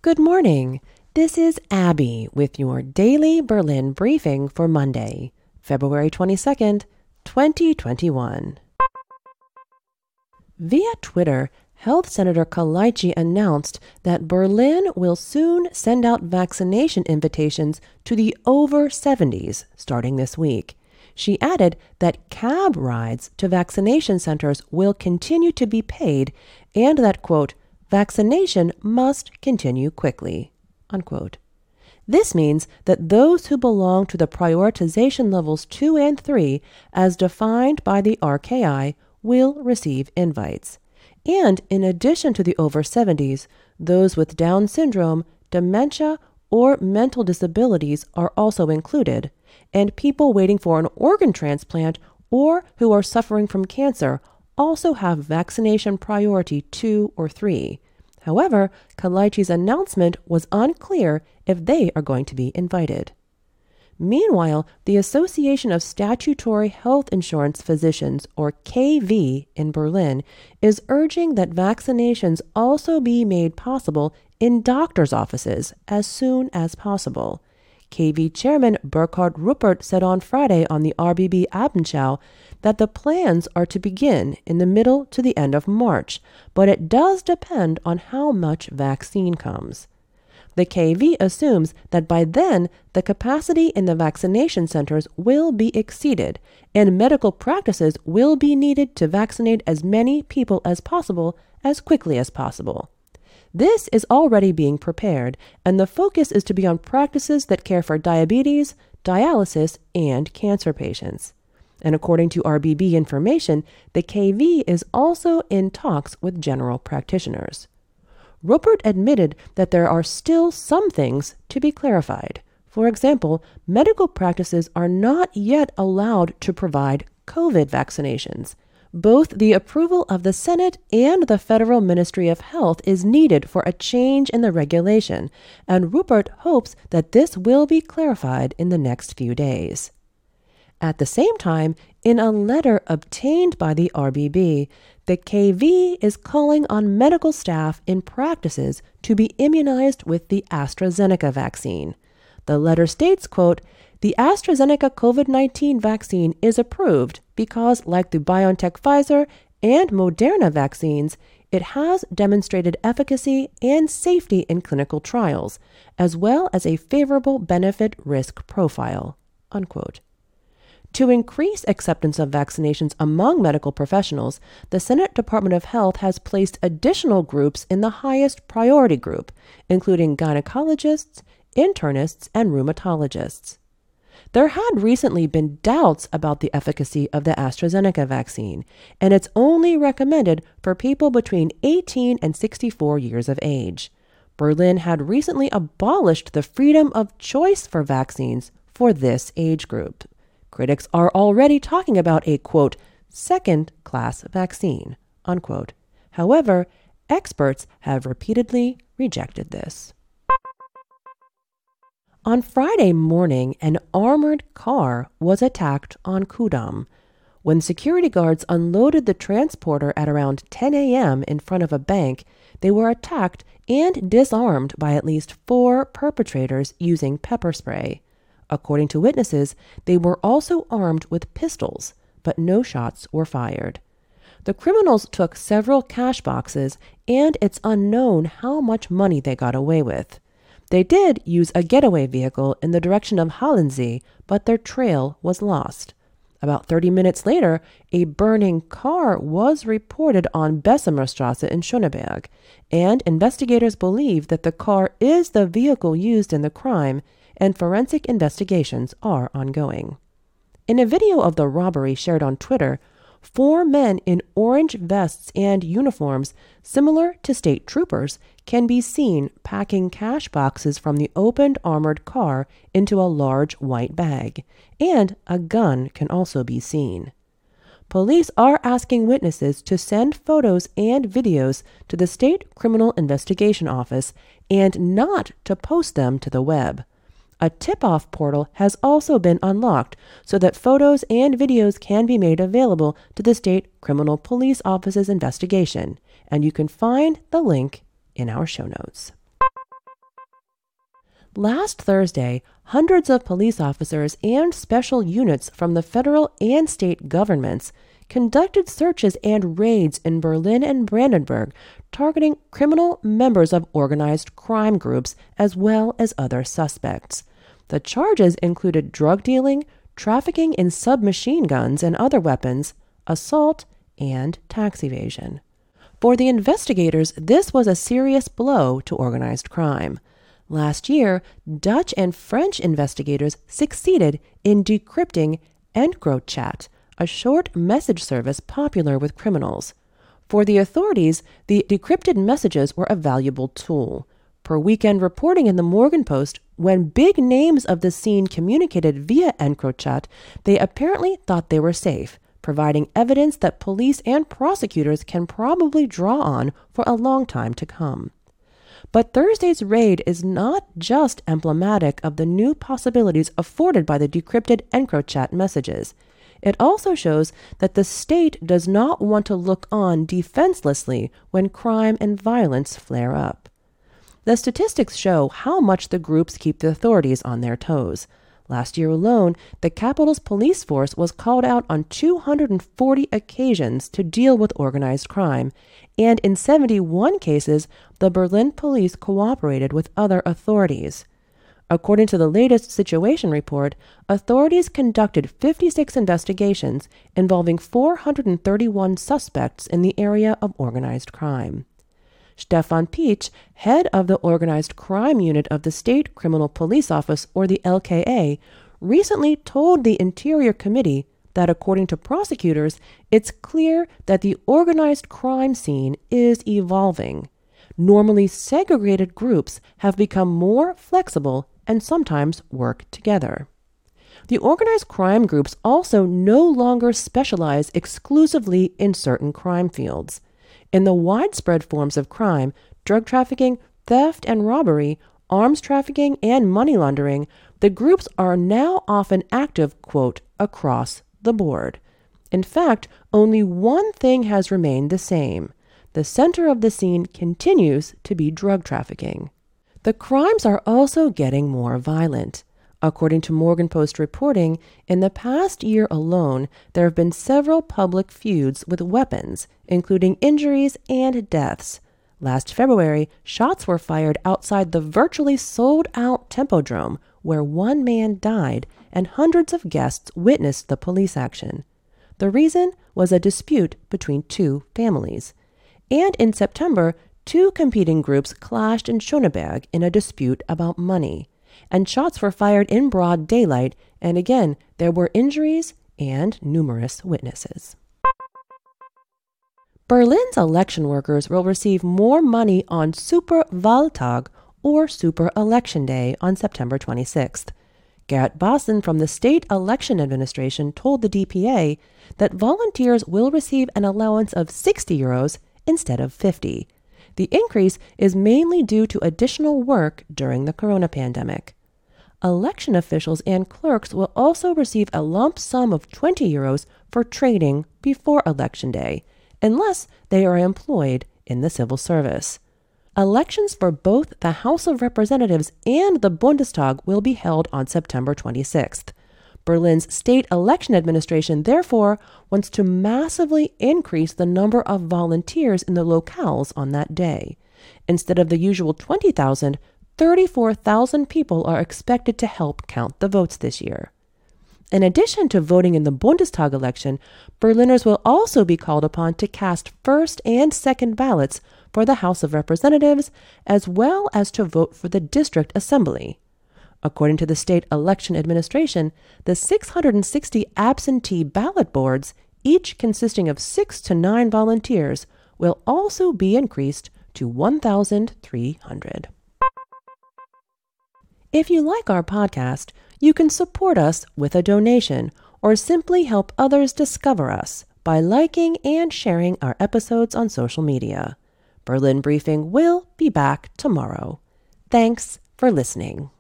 Good morning. This is Abby with your daily Berlin briefing for Monday, February 22nd, 2021. Via Twitter, Health Senator Kalaichi announced that Berlin will soon send out vaccination invitations to the over 70s starting this week. She added that cab rides to vaccination centers will continue to be paid and that, quote, vaccination must continue quickly, unquote. This means that those who belong to the prioritization levels 2 and 3, as defined by the RKI, will receive invites. And in addition to the over 70s, those with Down syndrome, dementia, or mental disabilities are also included, and people waiting for an organ transplant or who are suffering from cancer also have vaccination priority 2 or 3. However, Kalaichi's announcement was unclear if they are going to be invited. Meanwhile, the Association of Statutory Health Insurance Physicians, or KV, in Berlin, is urging that vaccinations also be made possible in doctors' offices as soon as possible. KV Chairman Burkhard Ruppert said on Friday on the RBB Abendschau that the plans are to begin in the middle to the end of March, but it does depend on how much vaccine comes. The KV assumes that by then the capacity in the vaccination centers will be exceeded and medical practices will be needed to vaccinate as many people as possible as quickly as possible. This is already being prepared, and the focus is to be on practices that care for diabetes, dialysis, and cancer patients. And according to RBB information, the KV is also in talks with general practitioners. Ruppert admitted that there are still some things to be clarified. For example, medical practices are not yet allowed to provide COVID vaccinations. Both the approval of the Senate and the Federal Ministry of Health is needed for a change in the regulation, and Ruppert hopes that this will be clarified in the next few days. At the same time, in a letter obtained by the RBB, the KV is calling on medical staff in practices to be immunized with the AstraZeneca vaccine. The letter states, quote, the AstraZeneca COVID-19 vaccine is approved because, like the BioNTech Pfizer and Moderna vaccines, it has demonstrated efficacy and safety in clinical trials, as well as a favorable benefit-risk profile, unquote. To increase acceptance of vaccinations among medical professionals, the Senate Department of Health has placed additional groups in the highest priority group, including gynecologists, internists, and rheumatologists. There had recently been doubts about the efficacy of the AstraZeneca vaccine, and it's only recommended for people between 18 and 64 years of age. Berlin had recently abolished the freedom of choice for vaccines for this age group. Critics are already talking about a, quote, second-class vaccine, unquote. However, experts have repeatedly rejected this. On Friday morning, an armored car was attacked on Kudamm. When security guards unloaded the transporter at around 10 a.m. in front of a bank, they were attacked and disarmed by at least 4 perpetrators using pepper spray. According to witnesses, they were also armed with pistols, but no shots were fired. The criminals took several cash boxes, and it's unknown how much money they got away with. They did use a getaway vehicle in the direction of Halensee, but their trail was lost. About 30 minutes later, a burning car was reported on Bessemer Strasse in Schöneberg, and investigators believe that the car is the vehicle used in the crime, and forensic investigations are ongoing. In a video of the robbery shared on Twitter, 4 men in orange vests and uniforms similar to state troopers can be seen packing cash boxes from the opened armored car into a large white bag, and a gun can also be seen. Police are asking witnesses to send photos and videos to the State Criminal Investigation Office and not to post them to the web. A tip-off portal has also been unlocked so that photos and videos can be made available to the State Criminal Police Office's investigation, and you can find the link in our show notes. Last Thursday, hundreds of police officers and special units from the federal and state governments conducted searches and raids in Berlin and Brandenburg, targeting criminal members of organized crime groups as well as other suspects. The charges included drug dealing, trafficking in submachine guns and other weapons, assault, and tax evasion. For the investigators, this was a serious blow to organized crime. Last year, Dutch and French investigators succeeded in decrypting EncroChat, a short message service popular with criminals. For the authorities, the decrypted messages were a valuable tool. Per weekend reporting in the Morgenpost, when big names of the scene communicated via EncroChat, they apparently thought they were safe, providing evidence that police and prosecutors can probably draw on for a long time to come. But Thursday's raid is not just emblematic of the new possibilities afforded by the decrypted EncroChat messages. It also shows that the state does not want to look on defenselessly when crime and violence flare up. The statistics show how much the groups keep the authorities on their toes. Last year alone, the capital's police force was called out on 240 occasions to deal with organized crime, and in 71 cases, the Berlin police cooperated with other authorities. According to the latest situation report, authorities conducted 56 investigations involving 431 suspects in the area of organized crime. Stefan Pietsch, head of the Organized Crime Unit of the State Criminal Police Office, or the LKA, recently told the Interior Committee that according to prosecutors, it's clear that the organized crime scene is evolving. Normally segregated groups have become more flexible and sometimes work together. The organized crime groups also no longer specialize exclusively in certain crime fields. In the widespread forms of crime, drug trafficking, theft and robbery, arms trafficking, and money laundering, the groups are now often active, quote, across the board. In fact, only one thing has remained the same. The center of the scene continues to be drug trafficking. The crimes are also getting more violent. According to Morgenpost reporting, in the past year alone, there have been several public feuds with weapons, including injuries and deaths. Last February, shots were fired outside the virtually sold-out Tempodrome, where one man died and hundreds of guests witnessed the police action. The reason was a dispute between two families. And in September, two competing groups clashed in Schöneberg in a dispute about money. And shots were fired in broad daylight, and again, there were injuries and numerous witnesses. Berlin's election workers will receive more money on Superwahltag, or Super Election Day, on September 26th. Gerrit Baassen from the State Election Administration told the DPA that volunteers will receive an allowance of 60 euros instead of 50. The increase is mainly due to additional work during the corona pandemic. Election officials and clerks will also receive a lump sum of 20 euros for training before Election Day, unless they are employed in the civil service. Elections for both the House of Representatives and the Bundestag will be held on September 26th. Berlin's State Election Administration, therefore, wants to massively increase the number of volunteers in the locales on that day. Instead of the usual 20,000, 34,000 people are expected to help count the votes this year. In addition to voting in the Bundestag election, Berliners will also be called upon to cast first and second ballots for the House of Representatives, as well as to vote for the District Assembly. According to the State Election Administration, the 660 absentee ballot boards, each consisting of 6 to 9 volunteers, will also be increased to 1,300. If you like our podcast, you can support us with a donation or simply help others discover us by liking and sharing our episodes on social media. Berlin Briefing will be back tomorrow. Thanks for listening.